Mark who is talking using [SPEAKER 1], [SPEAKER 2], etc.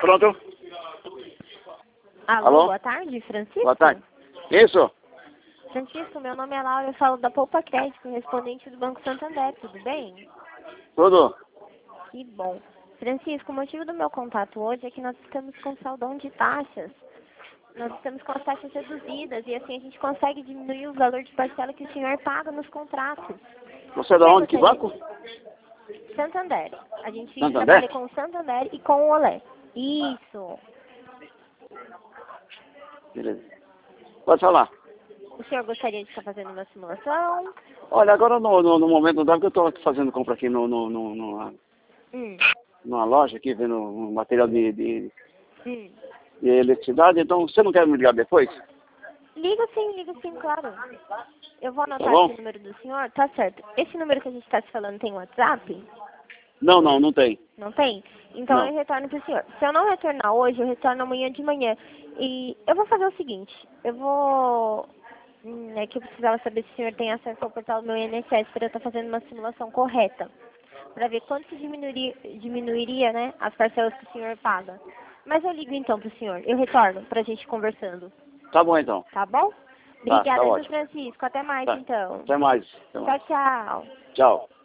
[SPEAKER 1] Pronto?
[SPEAKER 2] Alô,
[SPEAKER 1] Alô?
[SPEAKER 2] boa tarde, Francisco?
[SPEAKER 1] Boa tarde. Isso?
[SPEAKER 2] Francisco, meu nome é Laura, eu falo da Poupa Crédito, correspondente do Banco Santander, tudo bem?
[SPEAKER 1] Tudo?
[SPEAKER 2] Que bom. Francisco, o motivo do meu contato hoje é que nós estamos com saldão de taxas. Nós estamos com as taxas reduzidas e assim a gente consegue diminuir o valor de parcela que o senhor paga nos contratos.
[SPEAKER 1] Você é da onde? Que banco?
[SPEAKER 2] Santander. A gente
[SPEAKER 1] Santander?
[SPEAKER 2] trabalha com o Santander e com o Olé. Isso.
[SPEAKER 1] Beleza. Pode falar.
[SPEAKER 2] O senhor gostaria de estar fazendo uma simulação?
[SPEAKER 1] Olha, agora no momento não dá, porque eu estou fazendo compra aqui numa loja aqui, vendo um material de eletricidade, então você não quer me ligar depois?
[SPEAKER 2] Liga sim, claro. Eu vou anotar
[SPEAKER 1] bom?
[SPEAKER 2] aqui o número do senhor, tá certo. Esse número que a gente está se falando tem WhatsApp?
[SPEAKER 1] Não tem.
[SPEAKER 2] Não tem? Então
[SPEAKER 1] Não.
[SPEAKER 2] eu retorno pro senhor. Se eu não retornar hoje, eu retorno amanhã de manhã. E eu vou fazer o seguinte, eu vou... É que eu precisava saber se o senhor tem acesso ao portal do meu INSS para eu estar fazendo uma simulação correta. Para ver quanto que diminuiria, né, as parcelas que o senhor paga. Mas eu ligo então pro senhor. Eu retorno pra gente conversando.
[SPEAKER 1] Tá bom então.
[SPEAKER 2] Tá bom?
[SPEAKER 1] Tá
[SPEAKER 2] Obrigada,
[SPEAKER 1] ótimo.
[SPEAKER 2] Francisco. Até mais
[SPEAKER 1] Tá.
[SPEAKER 2] então.
[SPEAKER 1] Até mais. Até mais.
[SPEAKER 2] Tchau, tchau.
[SPEAKER 1] Tchau.